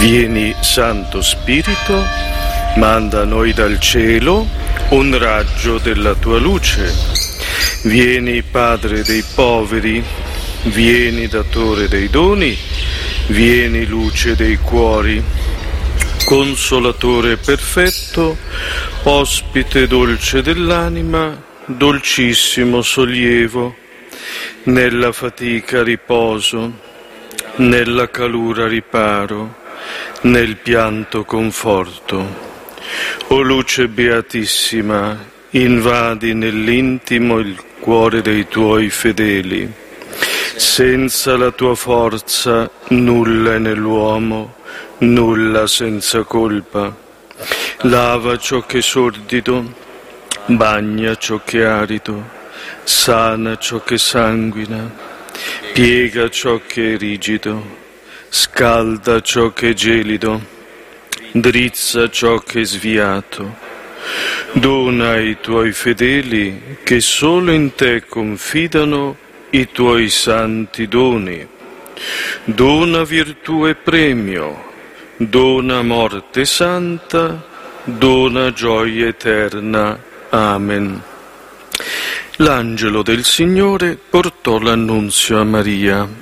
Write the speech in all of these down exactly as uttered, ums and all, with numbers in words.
Vieni, Santo Spirito, manda a noi dal cielo un raggio della tua luce. Vieni, Padre dei poveri, vieni, Datore dei doni, vieni, luce dei cuori, Consolatore perfetto, ospite dolce dell'anima, dolcissimo sollievo, nella fatica riposo, nella calura riparo, nel pianto conforto. O luce beatissima, invadi nell'intimo il cuore dei tuoi fedeli. Senza la tua forza nulla è nell'uomo, nulla senza colpa. Lava ciò che è sordido, bagna ciò che è arido, sana ciò che sanguina, piega ciò che è rigido, scalda ciò che è gelido, drizza ciò che è sviato. Dona ai tuoi fedeli che solo in te confidano i tuoi santi doni. Dona virtù e premio, dona morte santa, dona gioia eterna. Amen. L'angelo del Signore portò l'annunzio a Maria.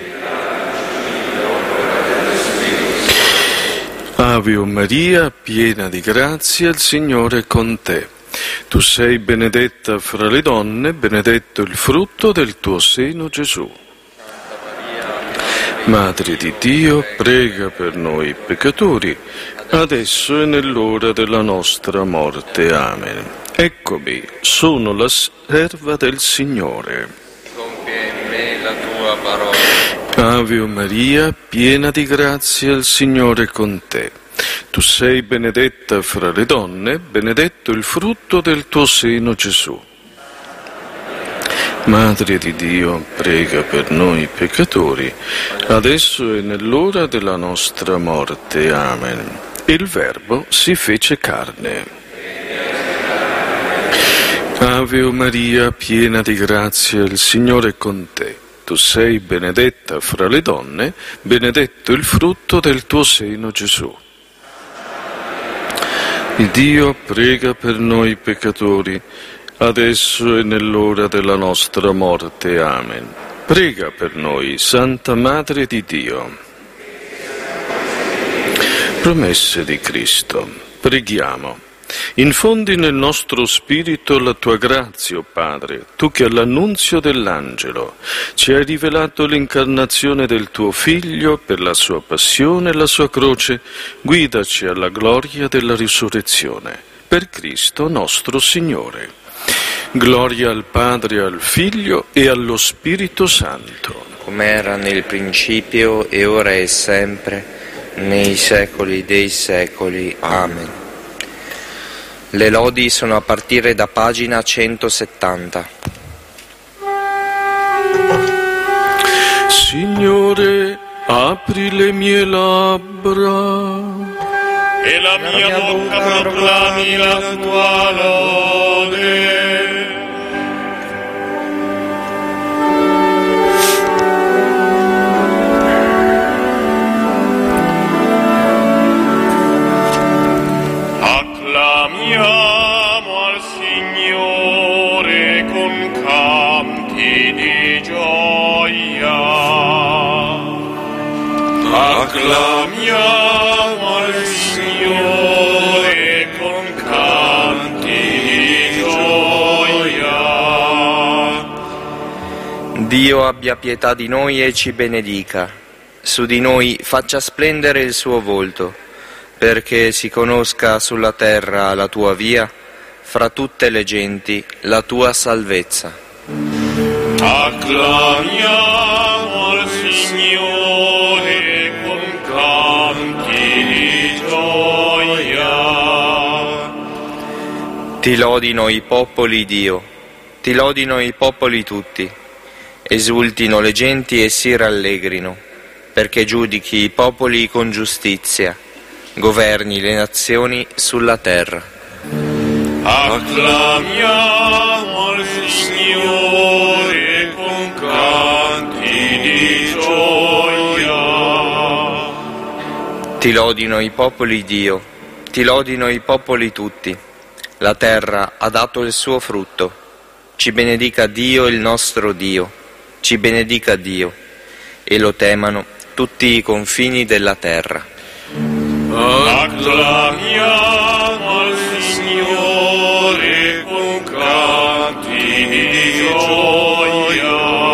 Ave o Maria, piena di grazia, il Signore è con te. Tu sei benedetta fra le donne, benedetto il frutto del tuo seno, Gesù. Madre di Dio, prega per noi peccatori, adesso e nell'ora della nostra morte. Amen. Eccomi, sono la serva del Signore. Compie in me la tua parola. Ave o Maria, piena di grazia, il Signore è con te. Tu sei benedetta fra le donne, benedetto il frutto del tuo seno, Gesù. Madre di Dio, prega per noi peccatori, adesso e nell'ora della nostra morte. Amen. Il Verbo si fece carne. Ave o Maria, piena di grazia, il Signore è con te. Tu sei benedetta fra le donne, benedetto il frutto del tuo seno, Gesù. Dio prega per noi peccatori, adesso e nell'ora della nostra morte. Amen. Prega per noi, Santa Madre di Dio. Promesse di Cristo. Preghiamo. Infondi nel nostro spirito la tua grazia, o Padre, tu che all'annunzio dell'angelo ci hai rivelato l'incarnazione del tuo Figlio per la sua passione e la sua croce, guidaci alla gloria della risurrezione. Per Cristo nostro Signore. Gloria al Padre, al Figlio e allo Spirito Santo. Come era nel principio e ora e sempre, nei secoli dei secoli. Amen. Le lodi sono a partire da pagina centosettanta. Signore, apri le mie labbra e la mia, la mia bocca proclami la tua lode. Acclamiamo al Signore con canti di gioia. Acclamiamo al Signore con canti di gioia. Dio abbia pietà di noi e ci benedica. Su di noi faccia splendere il suo volto, perché si conosca sulla terra la tua via, fra tutte le genti la tua salvezza. Acclamiamo al Signore con canti di gioia. Ti lodino i popoli, Dio, ti lodino i popoli tutti, esultino le genti e si rallegrino, perché giudichi i popoli con giustizia, governi le nazioni sulla terra. Acclamiamo al Signore con canti di gioia. Ti lodino i popoli, Dio, ti lodino i popoli tutti. La terra ha dato il suo frutto. Ci benedica Dio, il nostro Dio, ci benedica Dio, e lo temano tutti i confini della terra. Acclamiamo al Signore con canti di gioia.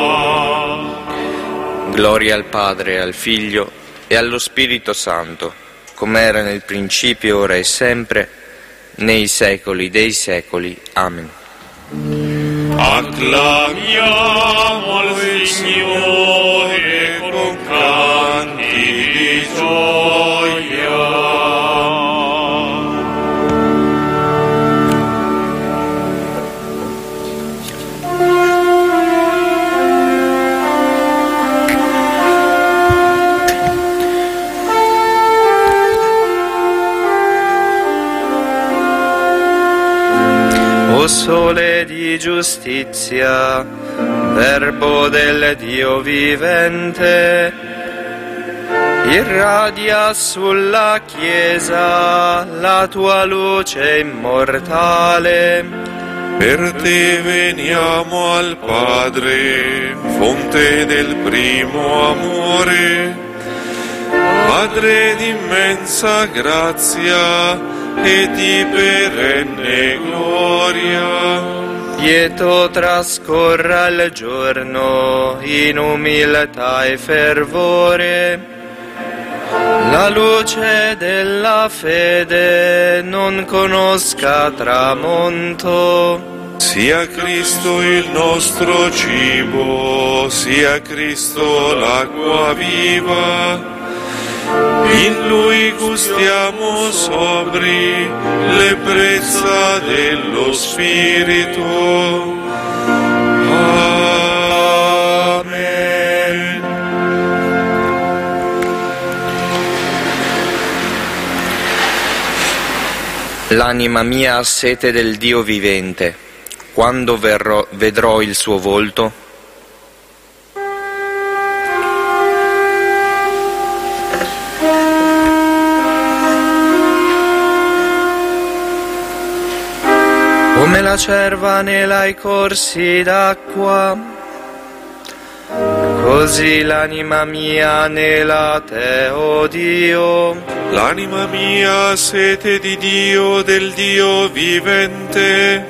Gloria al Padre, al Figlio e allo Spirito Santo, come era nel principio, ora e sempre, nei secoli dei secoli. Amen. Acclamiamo al Signore con canti di gioia. O sole di giustizia, verbo del Dio vivente, irradia sulla Chiesa la tua luce immortale. Per te veniamo al Padre, fonte del primo amore, Padre d'immensa grazia e di perenne gloria. Lieto trascorra il giorno in umiltà e fervore, la luce della fede non conosca tramonto. Sia Cristo il nostro cibo, sia Cristo l'acqua viva. In Lui gustiamo sobri l'ebbrezza dello Spirito. Amen. L'anima mia ha sete del Dio vivente. Quando verrò, vedrò il suo volto? Come la cerva nei corsi d'acqua, così l'anima mia nella te, o Dio. L'anima mia ha sete di Dio, del Dio vivente.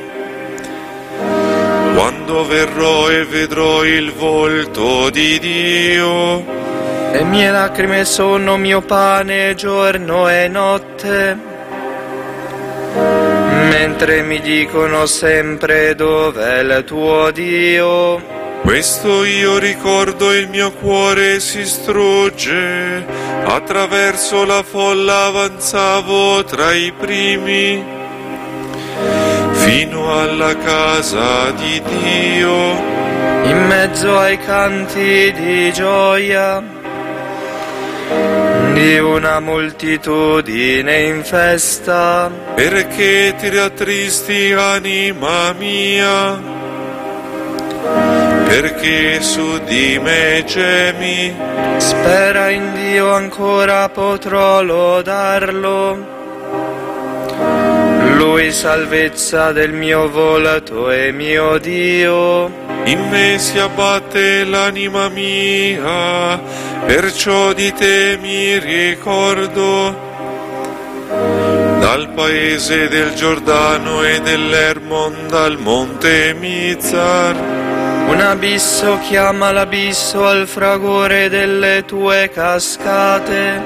Quando verrò e vedrò il volto di Dio. Le mie lacrime sono mio pane giorno e notte, mentre mi dicono sempre dov'è il tuo Dio. Questo io ricordo, il mio cuore si strugge, attraverso la folla avanzavo tra i primi, fino alla casa di Dio. In mezzo ai canti di gioia, di una moltitudine in festa. Perché ti rattristi, anima mia? Perché su di me gemi? Spera in Dio, ancora potrò lodarlo. Lui salvezza del mio volto e mio Dio. In me si abbatte l'anima mia, perciò di te mi ricordo. Dal paese del Giordano e dell'Ermon, dal monte Mizar. Un abisso chiama l'abisso al fragore delle tue cascate.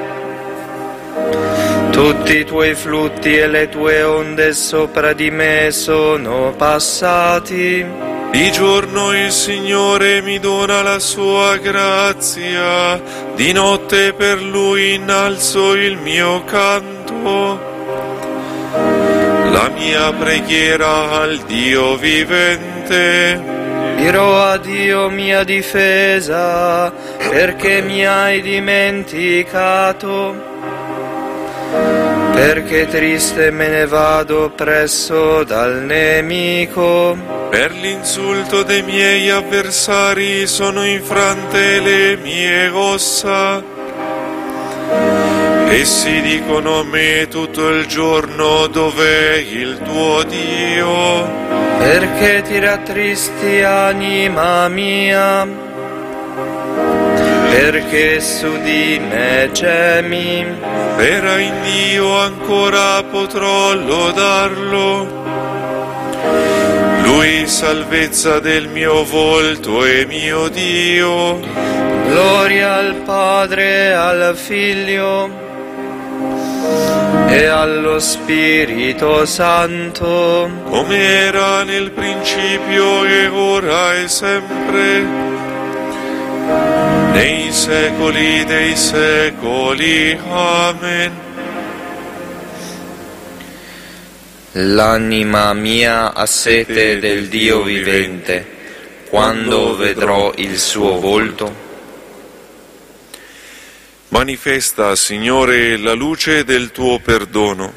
Tutti i tuoi flutti e le tue onde sopra di me sono passati. Di giorno il Signore mi dona la sua grazia, di notte per Lui innalzo il mio canto. La mia preghiera al Dio vivente. Dirò a Dio mia difesa, perché mi hai dimenticato. Perché triste me ne vado presso dal nemico. Per l'insulto dei miei avversari sono infrante le mie ossa. Essi dicono a me tutto il giorno: dov'è il tuo Dio? Perché ti rattristi, anima mia? Perché su di me gemi? Spera in Dio, ancora potrò lodarlo. Lui salvezza del mio volto e mio Dio. Gloria al Padre, al Figlio e allo Spirito Santo, come era nel principio e ora e sempre, nei secoli dei secoli. Amen. L'anima mia ha sete del Dio vivente, quando vedrò il suo volto. Manifesta, Signore, la luce del tuo perdono.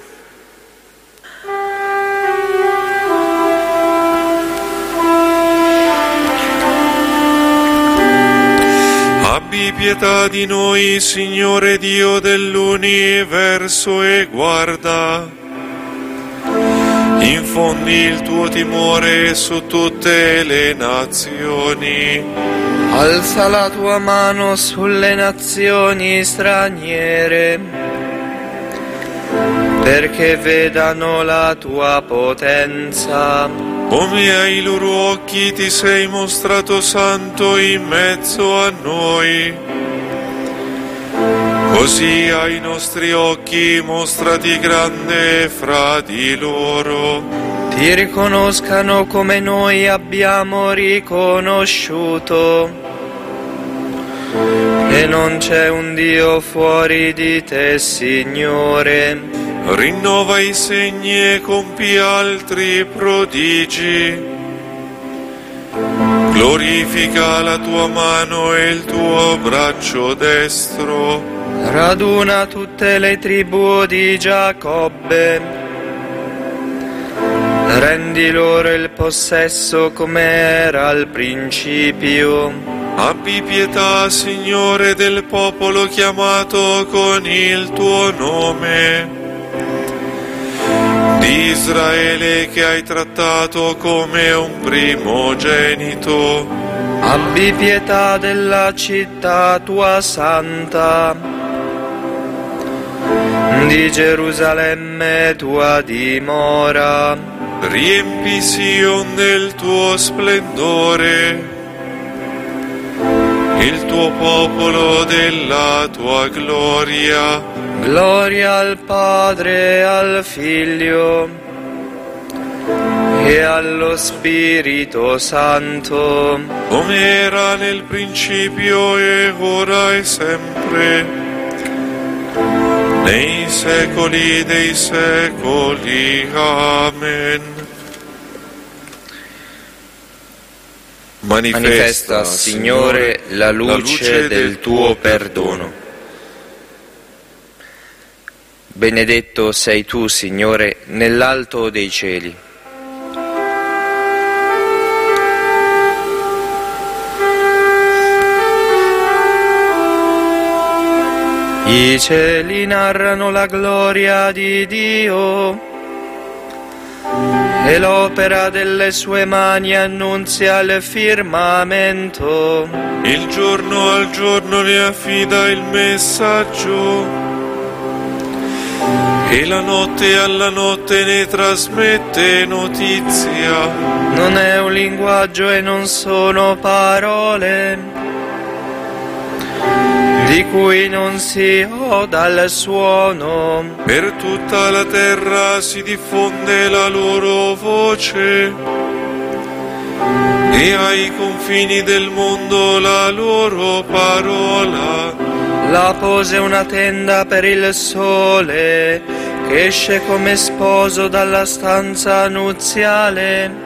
Abbi pietà di noi, Signore Dio dell'universo, e guarda. Infondi il tuo timore su tutte le nazioni. Alza la tua mano sulle nazioni straniere, perché vedano la tua potenza. Come ai loro occhi ti sei mostrato santo in mezzo a noi, così ai nostri occhi mostrati grande fra di loro. Ti riconoscano come noi abbiamo riconosciuto, e non c'è un Dio fuori di te, Signore. Rinnova i segni e compi altri prodigi. Glorifica la tua mano e il tuo braccio destro. Raduna tutte le tribù di Giacobbe, rendi loro il possesso come era al principio. Abbi pietà, Signore, del popolo chiamato con il tuo nome, di Israele che hai trattato come un primogenito. Abbi pietà della città tua santa, di Gerusalemme tua dimora. Riempi Sion del tuo splendore, il tuo popolo della tua gloria. Gloria al Padre, al Figlio e allo Spirito Santo, come era nel principio e ora e sempre, nei secoli dei secoli. Amen. Manifesta, Manifesta Signore, la luce, la luce del tuo perdono. Benedetto sei tu, Signore, nell'alto dei cieli. I cieli narrano la gloria di Dio, e l'opera delle sue mani annunzia il firmamento. Il giorno al giorno ne affida il messaggio, e la notte alla notte ne trasmette notizia. Non è un linguaggio e non sono parole, di cui non si oda il suono. Per tutta la terra si diffonde la loro voce, e ai confini del mondo la loro parola. La pose una tenda per il sole, che esce come sposo dalla stanza nuziale.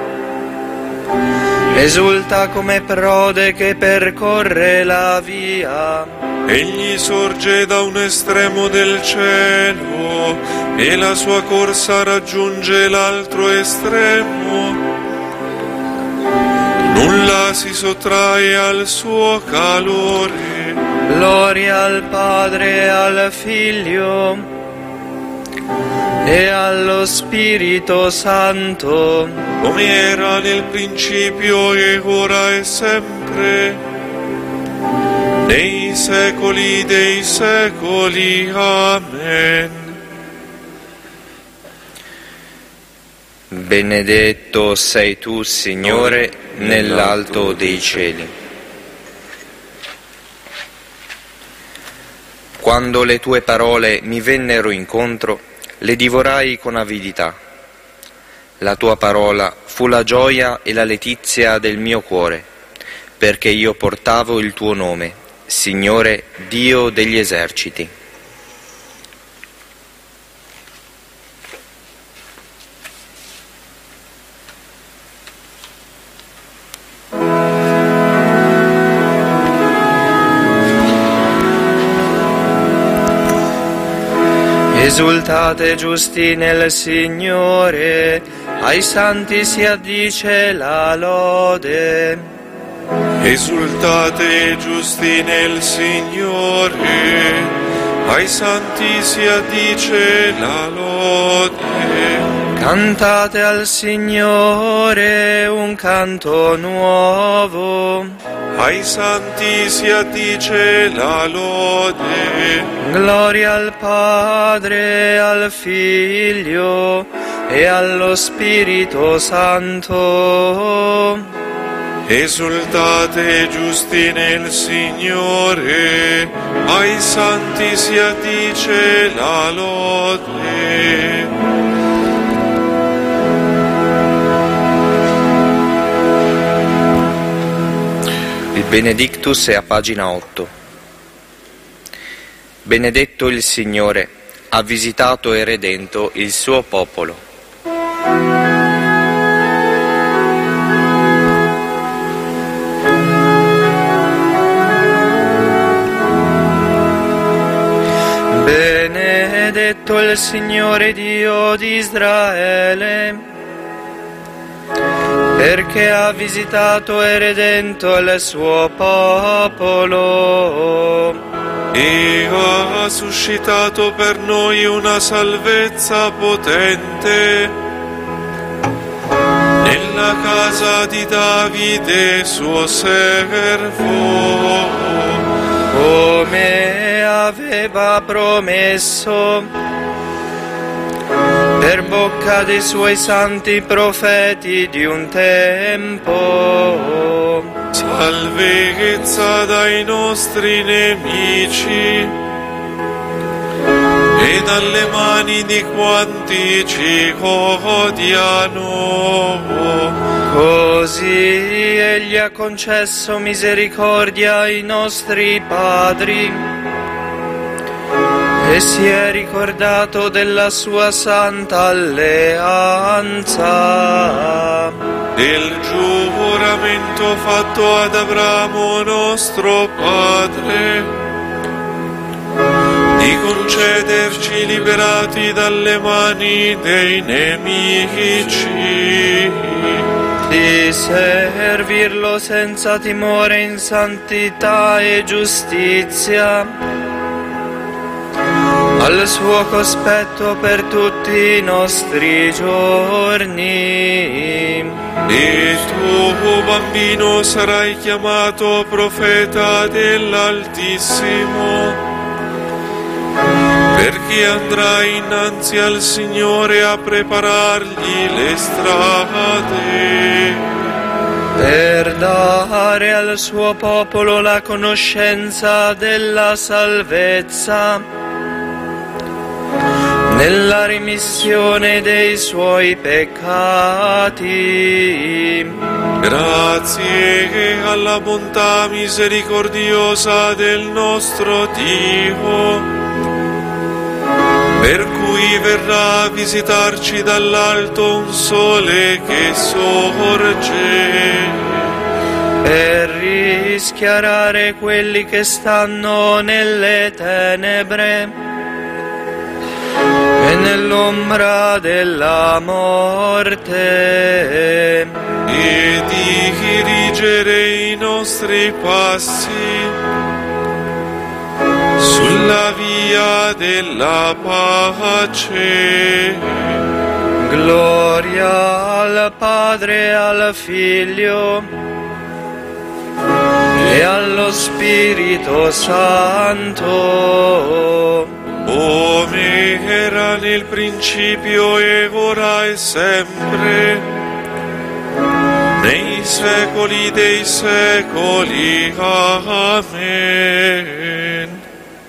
Esulta come prode che percorre la via. Egli sorge da un estremo del cielo, e la sua corsa raggiunge l'altro estremo. Nulla si sottrae al suo calore. Lo Gloria al Padre e al Figlio e allo Spirito Santo, come era nel principio e ora e sempre, nei secoli dei secoli. Amen. Benedetto sei tu, Signore, nell'alto dei cieli. Quando le tue parole mi vennero incontro, le divorai con avidità. La tua parola fu la gioia e la letizia del mio cuore, perché io portavo il tuo nome, Signore Dio degli eserciti. Esultate giusti nel Signore, ai santi si addice la lode. Esultate giusti nel Signore, ai santi si addice la lode. Cantate al Signore un canto nuovo. Ai santi si addice la lode. Gloria al Padre, al Figlio e allo Spirito Santo. Esultate giusti nel Signore, ai santi si addice la lode. Il Benedictus è a pagina otto. Benedetto il Signore, ha visitato e redento il suo popolo. Benedetto il Signore Dio di Israele, perché ha visitato e redento il suo popolo e ha suscitato per noi una salvezza potente nella casa di Davide suo servo, come aveva promesso per bocca dei suoi santi profeti di un tempo. Salvezza dai nostri nemici e dalle mani di quanti ci odiano. Così egli ha concesso misericordia ai nostri padri e si è ricordato della sua santa alleanza, del giuramento fatto ad Abramo nostro padre, di concederci liberati dalle mani dei nemici, di servirlo senza timore in santità e giustizia, al suo cospetto per tutti i nostri giorni. E tu, bambino, sarai chiamato profeta dell'Altissimo, perché andrai innanzi al Signore a preparargli le strade, per dare al suo popolo la conoscenza della salvezza nella rimissione dei suoi peccati. Grazie alla bontà misericordiosa del nostro Dio, per cui verrà a visitarci dall'alto un sole che sorge, per rischiarare quelli che stanno nelle tenebre e nell'ombra della morte, e di dirigere i nostri passi sulla via della pace. Gloria al Padre, al Figlio e allo Spirito Santo, come era nel principio e ora e sempre, nei secoli dei secoli. Amen.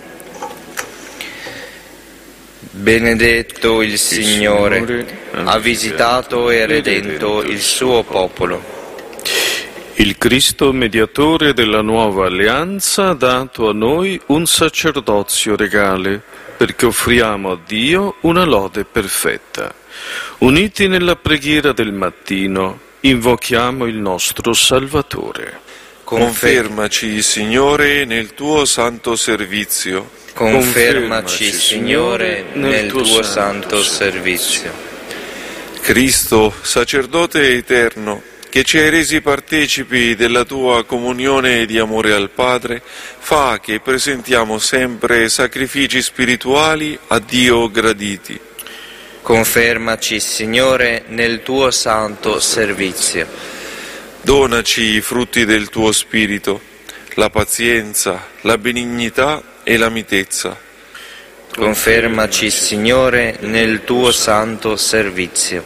Benedetto il Signore, ha visitato e redento il suo popolo. Il Cristo, mediatore della nuova alleanza, ha dato a noi un sacerdozio regale, perché offriamo a Dio una lode perfetta. Uniti nella preghiera del mattino, invochiamo il nostro Salvatore. Confermaci, Signore, nel tuo santo servizio. Confermaci, Signore, nel tuo santo servizio. Cristo, sacerdote eterno, che ci hai resi partecipi della tua comunione di amore al Padre, fa che presentiamo sempre sacrifici spirituali a Dio graditi. Confermaci, Signore, nel tuo santo servizio. Donaci i frutti del tuo Spirito, la pazienza, la benignità e la mitezza. Confermaci, Signore, nel tuo santo servizio.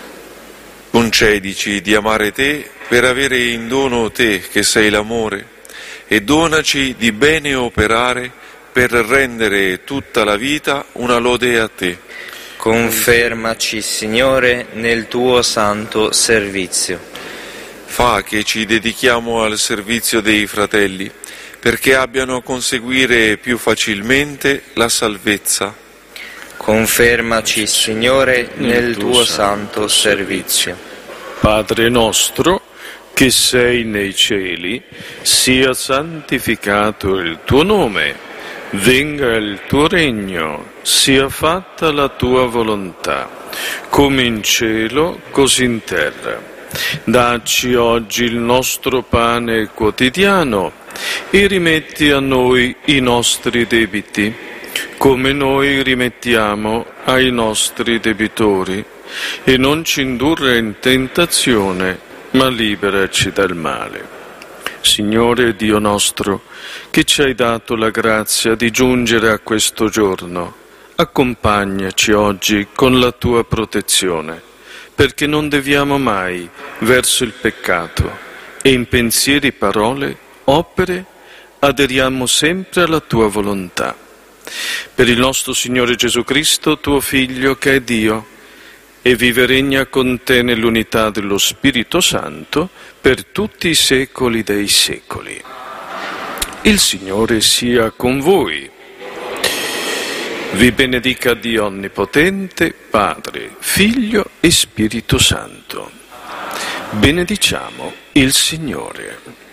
Concedici di amare te per avere in dono te che sei l'amore, e donaci di bene operare per rendere tutta la vita una lode a te. Confermaci, Signore, nel tuo santo servizio. Fa che ci dedichiamo al servizio dei fratelli, perché abbiano a conseguire più facilmente la salvezza. Confermaci, Signore, nel tuo santo servizio. Padre nostro, che sei nei cieli, sia santificato il tuo nome, venga il tuo regno, sia fatta la tua volontà, come in cielo, così in terra. Dacci oggi il nostro pane quotidiano e rimetti a noi i nostri debiti, come noi rimettiamo ai nostri debitori, e non ci indurre in tentazione, ma liberaci dal male. Signore Dio nostro, che ci hai dato la grazia di giungere a questo giorno, accompagnaci oggi con la tua protezione, perché non deviamo mai verso il peccato e in pensieri, parole, opere aderiamo sempre alla tua volontà. Per il nostro Signore Gesù Cristo, tuo Figlio, che è Dio, e vive e regna con te nell'unità dello Spirito Santo per tutti i secoli dei secoli. Il Signore sia con voi. Vi benedica Dio Onnipotente, Padre, Figlio e Spirito Santo. Benediciamo il Signore.